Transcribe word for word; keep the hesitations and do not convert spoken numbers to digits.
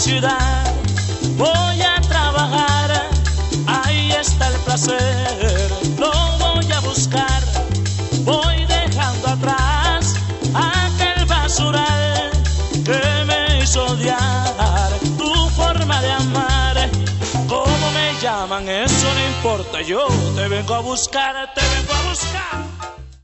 ciudad, voy a trabajar, ahí está el placer, lo voy a buscar, voy dejando atrás aquel basural que me hizo odiar tu forma de amar. ¿Cómo me llaman? Eso no importa, yo te vengo a buscar, te vengo a buscar.